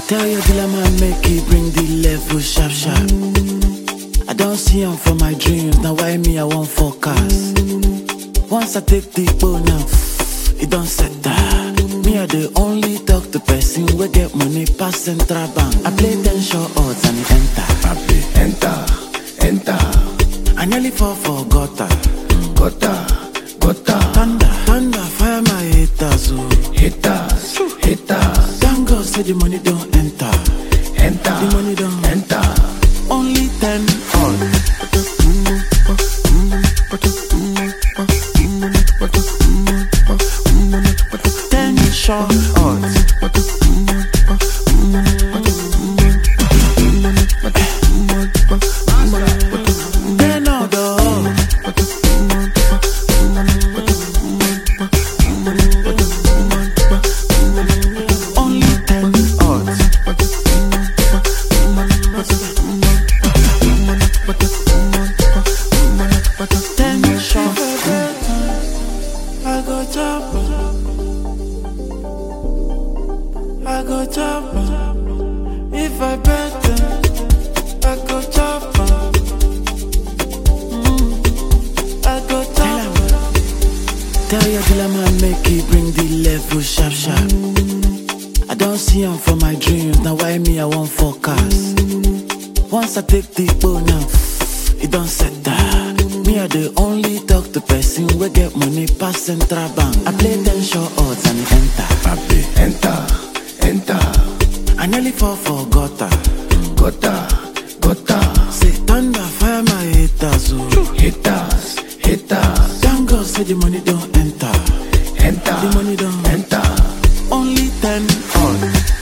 Tell your dealer man make he bring the level sharp sharp. I don't see him for my dreams, now why me I want forecast. Once I take the bow now, it don't set that. Me I the only talk to person we get money pass central bank. I play 10 short odds and it enter. I play enter. I nearly fall for gutter. Gutter. Thunder, fire my haters, oh. Haters. Thank God say the money don't enter. The money don't enter. Only 10 odds. 10 short odds. Then all the only 10 odds. 10 short. I go chopper. If I bet them, I go chopper. I go chopper. Tell your dealer man make he bring the level sharp sharp. I don't see him for my dreams, now why me I want forecast. Once I take the bow now, it don't set that. Me I the only talk to person we get money pass central bank. I play 10 short odds and it enter. I play enter. I nearly fall for gutter. Say thunder, fire my haters, oh. Haters. Thank God say the money don't enter. The money don't enter. Only 10 odds.